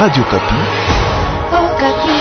Radio Kapi. Oh, Kapi.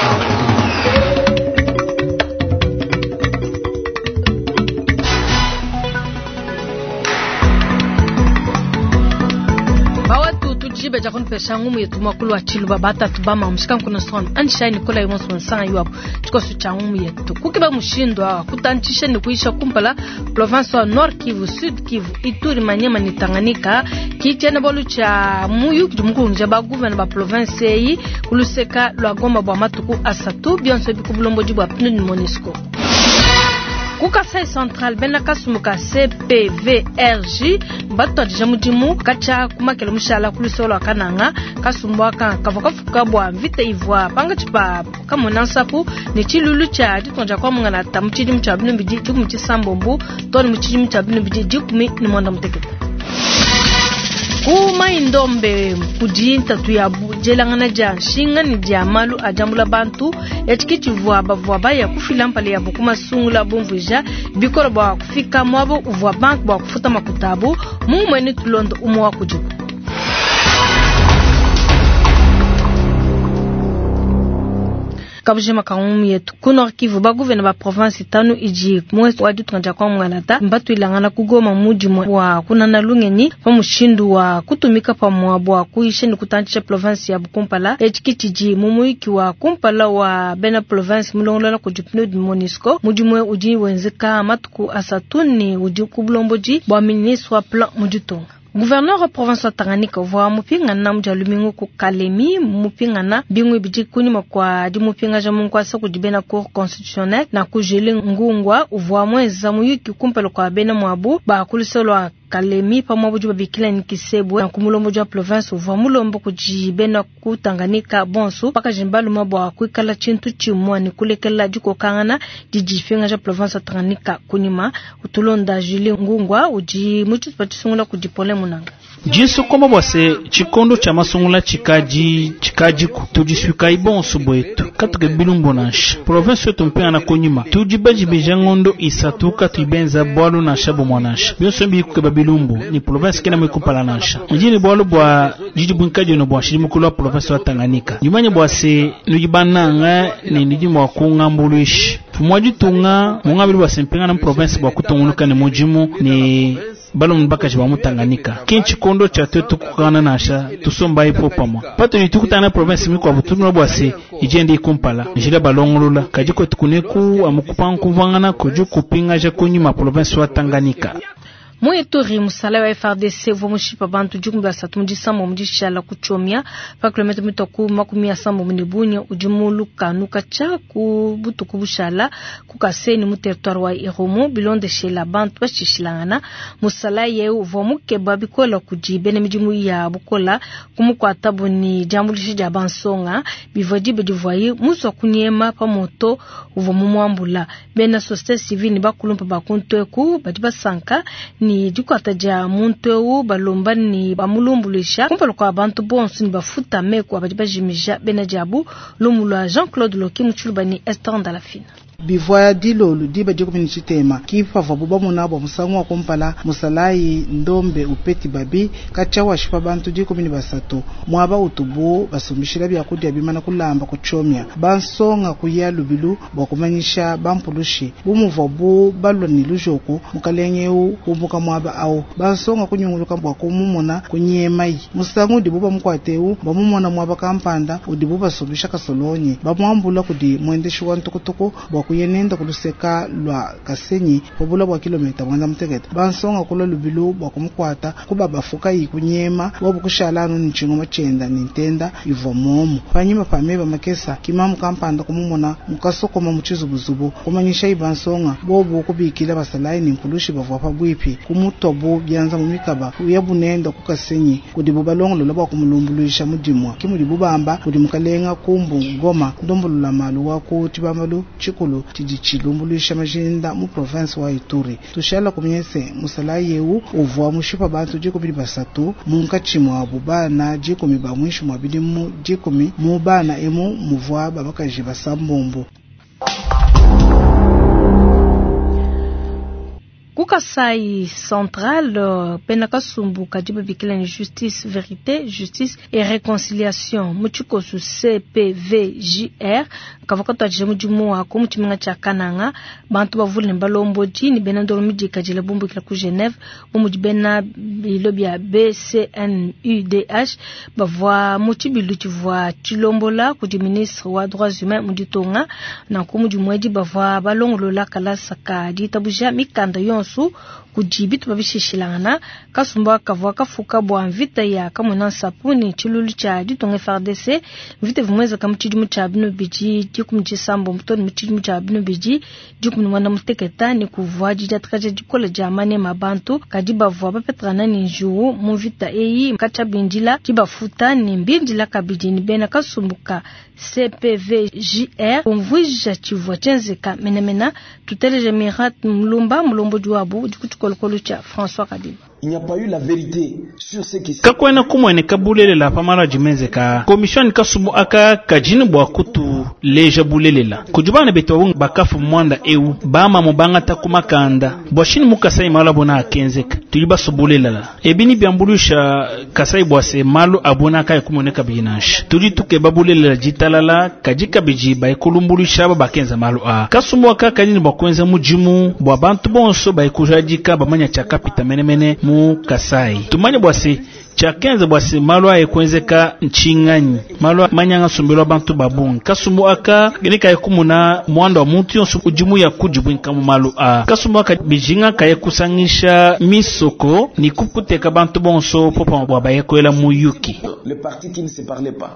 Jibe jakon pesa ngumu yetu makulu achilu babata tubama mshika kuna son ansha Nikola yumo son sanga yuabu tuko su changumu yetu kukiba mshindwa kutanchisha ni kuisha kumpala province wa Nord Kivu, Sud Kivu, Ituri, Manyema ni Tanganyika kichene bolu cha muyu kujumuku njaba gouverne ba province yi kuluseka lwa Goma bwa matuku asatu bionso bikubulombo jibwa pnu ni Monisco Kukasai Central bena kasumuka CPVRJ bato jamudimu kacha kumakelo mushala kulisolo akananga kasumwa kavokafuka bwa vite ivwa panga chipa kamona nsapu ni chilulu cha ditonja kwa mungana tamuchidi mchabinu bidi jukumuchi sambombu toni muchidi mchabinu bidi jukumi ni mwanda mtekete Kuma indombe kujinta tuyabu jelangana ja shinga ni diamalu ajambula bantu etikiti vuaba ya kufilampale ya bukuma sungula bomvuja bikoro ba kufika mwabo uvwa bank ba kufuta makutabu mumweni tulondo umwa kujibu kabujema kaum yetu kuno Kivu ba gouverne ba province tanu iji mwezi wa ditwanja kwa mwanata mbatu ilangana kugoma muji wa kunana lungeni pa mushindu wa kutumika pa mwabwa kuishe ni kutanchisha province ya Bukumpala ejikitiji mumuiki wa Kumpala wa bena province mulongola kujipino di Monisco mujimwe uji wenzeka matuku asatuni uji kubulomboji bwa ministre wa plan mujitonga Gouverneur province wa Tanganyika wa mupinga na mjalumingu ku Kalemi mupinga na bingwe biji kunima kwa di mupinga ja mungu asa kujibena cour constitutionnelle na kujeli ngungwa uvwa mweza muyuki kumpelo kwa bena mwabu ba kulisolo Kalemi pa mwabu juba bikila nikisebwe na kumulombo jwa province uvwa mulombo kujibena ku Tanganyika bonsu paka jimbalu mwabu kuikala chintu chimwa ni kulekela juko kangana dijifinga ja province wa Tanganyika kunima utulonda jeli ngungwa uji muchu patisungula kujipole munanga Jinsu koma bwase chikondo cha masungula chikaji tujisuka ibonsu bwetu katuke bilumbo nansha province yetu mpena na konyuma tujibaji bejangondo isatuka tuibenza bwalu na shabo mwanansha bionso mbi kuke bilumbo ni province kena mwekumpala nansha njini bwalu bwa jiji bunkaji no bwa shirimu kulwa province wa Tanganyika nyumanye bwase nujibananga ni nijimwa kungambuluishi fumwaji tunga mungabili bwase mpenga na province bwa kutonguluka ni mujimu ni balon bakaji ba Tanganyika kinchi kondo cha tetu kukana nasha tusomba ipo pamwa pato ni tukutana province miko abutunwa bwase ijende ikumpala njira balongolula kajiko tukuneku amukupanku vangana kuju kupinga ja konyuma province wa Tanganyika Mwetori musala wa FRDC vomushipa bantu jukumba satumuji sambo mjishala kuchomia pa kilometer mitoku makumia sambo mnibunya ujumulu kanuka cha kubutu kubushala kukaseni mu territoire wa Irumu bilonde shela bantu bashishilangana musala yeu vomuke babikola kujibene mijimu ya bukola kumukwata boni jambulishi ja bansonga bivoji bedivoyi muso kunyema pa moto uvomumwambula bena société civile bakulumpa bakunteku badiba sanka ni dikwata ja muntu balomba ni bamulumbulisha kumpalo kwa abantu bonsu ni bafuta meko abajimija benajabu lomulwa Jean-Claude Loki muchuluba ni Estan Dalafina Bivoya dilolu diba diko minchitema kifa vabuba munabo musangu wa kumpala musalai ndombe upeti babi kachawa shipa bantu diko mini basatu mwaba utubu basumishira bya kudya bimana kulamba kuchomya bansonga kuyalu bilu bakumanyisha bampulushi bumuvabu baloni lujoku mukalengeu kumbuka mwaba au bansonga kunyunguluka bwa kumumona kunyemai musangu dibuba mukwateu bamumona mwaba kampanda udibuba sumisha kasolonye bamwambula kudi mwendeshi wa ntukutuku kuyenenda kuluseka lwa kasenyi pobula bwa kilomita mwanda mtekete bansonga kula lubilu bwa kumukwata kuba bafuka yikunyema bobu kushalano nchingo machenda nintenda ivomomo panyima pameba makesa kimamu kampanda kumumona mukasoko mamuchizu buzubu kumanyisha ibansonga bobu kubikila basalai nimpulushi bavwa pabwipi kumutobu byanza mumikaba uyabunenda kukasenyi kudibu balongo lobwa kumulumbuluisha mudimwa kimudibu bamba kudimukalenga kumbu Goma ndombulula malu wako tibamalu chikulu tijichilumbulisha majinda mu province wa Ituri tushala kumyese musala yewu uvwa mushipa bantu jikumi basatu munkachimwa bubana jikumi bamwishu mwabidimu jikumi mubana emu muvwa babakaji basambombo Kasai Central, penaka sumbu kajiba bikila ni justice, vérité, justice et réconciliation. Muchuko su CPVJR, kavakato ajimu jumu wako, muchiminga chakananga, bantu bavule mbalomboji, ni bena ndoro miji kajila bumbu kila ku Genève, mujibena bilobi ya BCNUDH, bavwa muchibilu chivwa chilombola, kuji ministre wa droits humains muditonga, na kumujumweji bavwa balongolola kalasaka, ditabuja mikanda yonsu, kujibitu babishishilana kasumba kavwa kafuka bwa mvita ya kamuna sapuni chilulu cha ditonge FARDC mvita vumweza kamuchidimu cha bino biji dikumji sambo mtoni muchidimu cha bino biji dikumni wana muteketa ni kuvwaji jatakaja jikola jamane mabantu kadiba vwa bapetrana ni njuu mvita eyi mkacha binjila kibafuta ni mbinjila kabiji ni bena kasumbuka CPVJR kumvwija chivwa chenzeka menemena tuteleje mirat mulombo juabu dikutukolokolo cha François Kadiba. Il n'y a pas eu la vérité sur ce qui s'est kakwena kumwene kabulelela pamala jimenzeka commission kasumu aka kajini bwa kutu leja bulelela kujubana beto bakafu mwanda eu bama mubanga takumakanda bwashini mukasai mala bona akenzeka tuliba subulelela ebini byambulusha kasai bwase malu abona kay kumwene kabinash tuli tuke babulelela jitalala kajika biji bay kulumbulusha bakenza malu a kasumu aka kajini bwa kwenza mujimu bwa bantu bonso bay kujajika bamanya cha kapita menemene mu Kasai tumanye bwase chakenze bwase malwa ekwenzeka nchinganyi malwa manyanga sumbelwa bantu babun kasumu aka genika yekumuna mwanda wa muntu yonsu ujimu ya kujibu nkamu malu a kasumu aka bijinga kaye kusangisha misoko ni kuputeka bantu bonso popa bwaba yekwela muyuki le parti qui ne se parlait pas.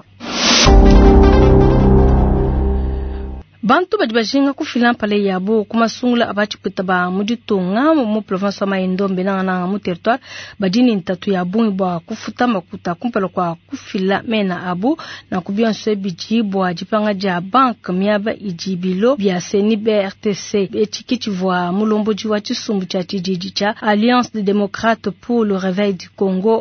Bantu bajibajinga kufila pale yabo kuma sungula abachi kutaba mujitonga mu province wa Maindombe na mu territoire badini ntatu yabu bwa kufuta makuta kumpelo kwa kufila mena abu na kubionso bijibwa jipanga ja bank miaba ijibilo bya CNB RTC etikichi vwa mulomboji wa chisumbu cha tijiji cha Alliance des démocrates pour le réveil du Congo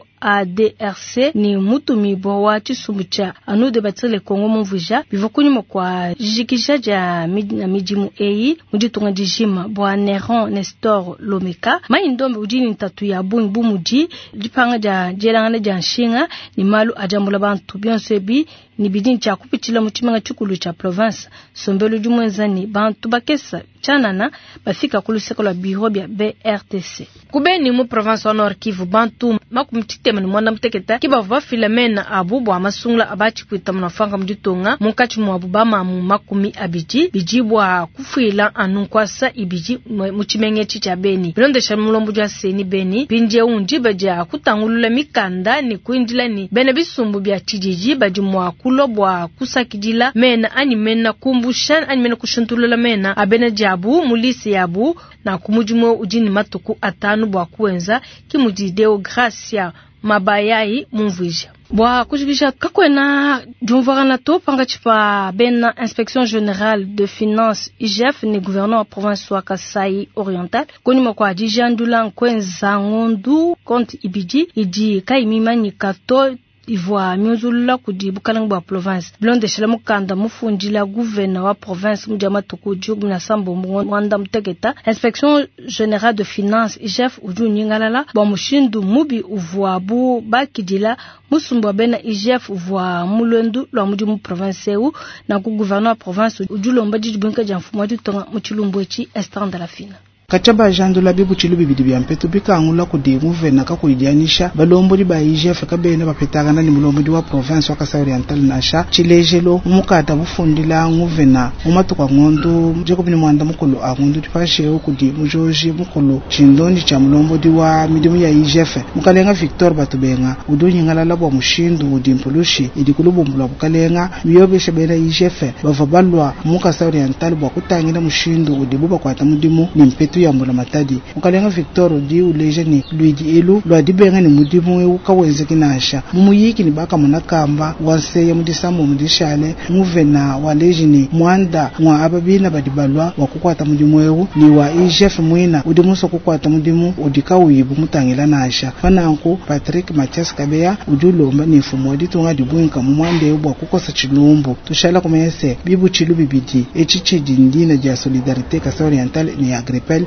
ADRC ni mutumi bwa chisumbu cha anu de batile Congo mvuja bivokunyuma kwa jikisha ja mijimu eyi mujitunga dijima bwa Neron Nestor Lomeka Maindombe ujini ntatu ya bungu muji jipanga ja jelangana ja nshinga ni malu ajambula bantu bionsebi ni bidini cha kupitila muchimanga chukulu cha province sombelo jumwenzani bantu bakesa chanana bafika kuluseko la biro bya BRTC kubeni mu province wa Nord Kivu bantu makumtitema ni mwanda mteketa kibava filamena abubu amasungla abachi kwita munafanga mjitonga munkachi mwabubama mu makumi abiji bijibwa kufila anunkwasa ibiji muchimenge chicha beni bilondesha mulombo jwa seni beni binje unji baja kutangulula mikanda ni kuindila ni bene bisumbu bya tijiji bajimwa kulobwa kusakidila mena animena kumbushan animena kushuntulula mena abene jabu mulisi yabu na kumujimo ujini matuku atanu bwa kuenza kimujideo Gracia Mabayai mumvija bwa kujibisha kakwena jumvana to panga chipa bena inspection générale de finance IGF ni gouverneur wa province wa Kasai Oriental konima kwa dijandula kwenza ngondu compte ibiji idi kaimimani kato Ivoa miozulula kudibu kalangwa province blonde shela mukanda mufunjila gouverneur wa province mujama tukuju na sambo mwanda mtegeta inspection générale de finance IGF uju nyingalala ba mushindu mubi uvuabu bakidila musumba bena IGF uvua mulwendu lwa muji mu province eu na ku gouverneur wa province uju lomba jijibunka jamfumo ditonga muchilumbwechi instant de la fina kachaba jandula bibu chilubi bidi byampetu bikangula kudimu vena kakuidianisha balombodi ba IGF kabene bapetagana ni mulombodi wa province wa Kasai Oriental nasha chilejelo mukata bufundila nguvena umatuka ngondo jekobini mwanda mukolo agundu tipashe okudimu joji mukolo chindondi cha mulombodi wa midimu ya IGF mukalenga Victor Batubenga udonyingala labo mushindu udimpulushi idikulubumbula bukalenga biyobeshe bena IGF bavabalwa mukasa Oriental bwa kutangira mushindu udibuba kwata mudimu nimpetu ya mbula matadi mukalenga Victor di uleje ni Luigi Elu lwa dibenga ni mudimu we ukawenze kinasha mumuyiki ni baka munakamba wanse ya mudisambo mudishale muvena waleje ni mwanda mwa ababina badibalwa wakukwata mudimu we ni wa IGF mwina udimuso kukwata mudimu udikawibu mutangila nasha fananku Patrick Mathias Kabeya udulomba ni fumo ditunga dibunka mumwande ubwa kukosa chilumbu tushala kumese bibu chilubi bidi echichi dindina ja solidarite Kasai Oriental ni agripel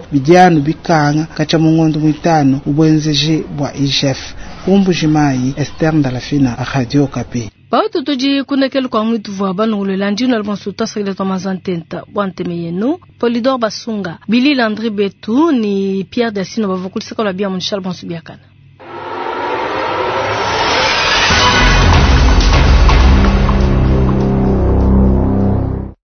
bidiano bikanga kacha mungondo mwitano ubwenzeje bwa IGF kumbujimayi Esther Ndalafina a Radio Okapi. Pautu tuji kunekele kwa mwitu vwa banoulo landino albonsuta sakile tomazantenta wanteme yenu Polidor Basunga Billy Landry Betu ni Pierre Dessino bavokulisa kwa bia munshal bonsubiakana.